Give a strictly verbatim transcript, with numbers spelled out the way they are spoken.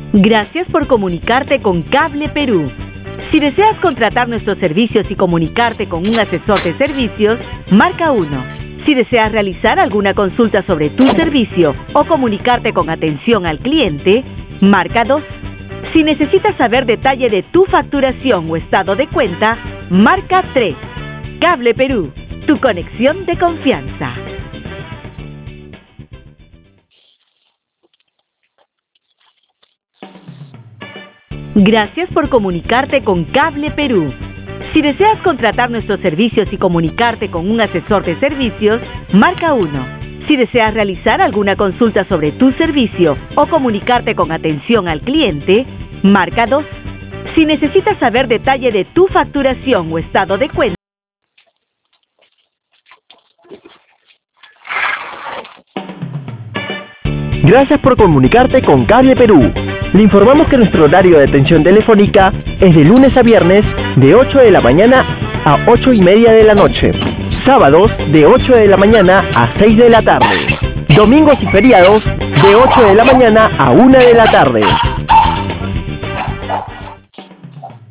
Gracias por comunicarte con Cable Perú. Si deseas contratar nuestros servicios y comunicarte con un asesor de servicios, marca uno. Si deseas realizar alguna consulta sobre tu servicio o comunicarte con atención al cliente, marca dos. Si necesitas saber detalle de tu facturación o estado de cuenta, marca tres. Cable Perú, tu conexión de confianza. Gracias por comunicarte con Cable Perú. Si deseas contratar nuestros servicios y comunicarte con un asesor de servicios, marca uno. Si deseas realizar alguna consulta sobre tu servicio o comunicarte con atención al cliente, marca dos. Si necesitas saber detalle de tu facturación o estado de cuenta, Gracias por comunicarte con Cable Perú. Le informamos que nuestro horario de atención telefónica es de lunes a viernes de ocho de la mañana a ocho y media de la noche. Sábados de ocho de la mañana a seis de la tarde. Domingos y feriados de ocho de la mañana a una de la tarde.